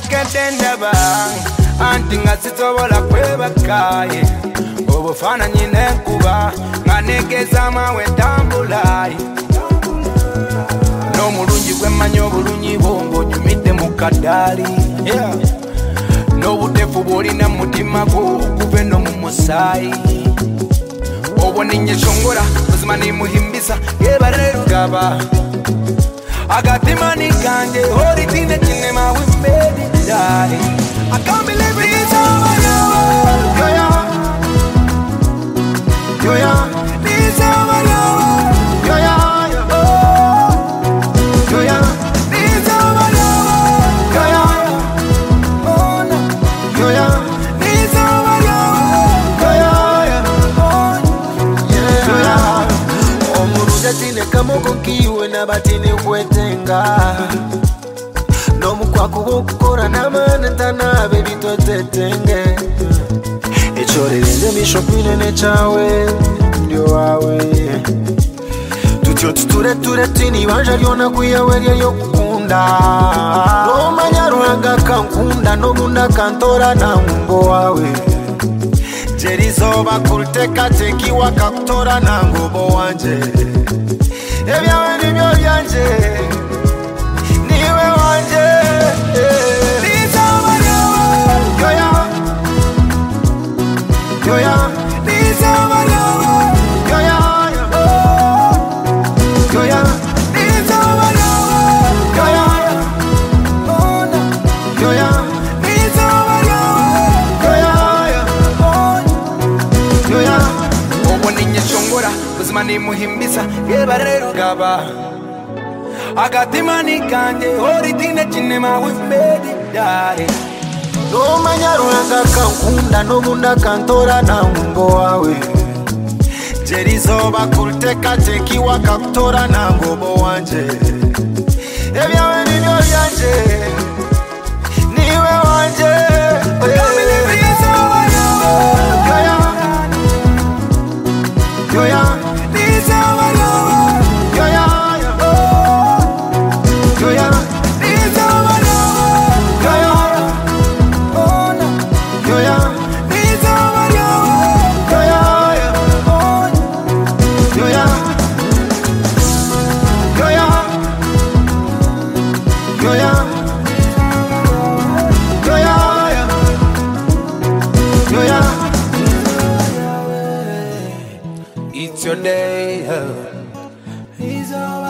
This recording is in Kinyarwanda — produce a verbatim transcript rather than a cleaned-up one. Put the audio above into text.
nyokedde ndaba anti nga sisobola kwebakaye obufaananyi n'enkuba nga negezaamu awo entambula n'omulungi gwe mmanyi obulungi bwo ng'ojumidde mu kaddaali n'obuteefu bw'olina mu mutima gwo okuva eno mu musaayi obwo ninnyeshongola buzima nimuhimbisa yeebale lugaba agatimani kange olitine kinema wimbedidali I can't believe it's over now. Yoya, yoya, it's over now. Yoya, yoya, it's over now. Yoya, oh no, yoya, it's over now. Yoya, oh yeah, omuruja tine kamoko kiwe na batine kwetenga. Nomukwako gukora namana ntanabe bitotetenge echorerende mishopine nechawe ndio wawe tutyo tuture ture tini banja lyona kuyawe lyo kukunda nomanya ruhanga kankunda nomunda kantora na ngo wawe jerizoba kulteka tekiwa kakutora na ngobo wanje ebyawe nibyo byanje nimuhimbisa yeebale lugaba agatimani kange olitine kinema wimbedidali nomanya ruhanga kankunda nomunda kantora na ngo wawe jerizoba kulteka tekiwa kakutora na ngobo wanje ebyawe nibyo byanje niwe wanje yoya It's your day, oh. It's all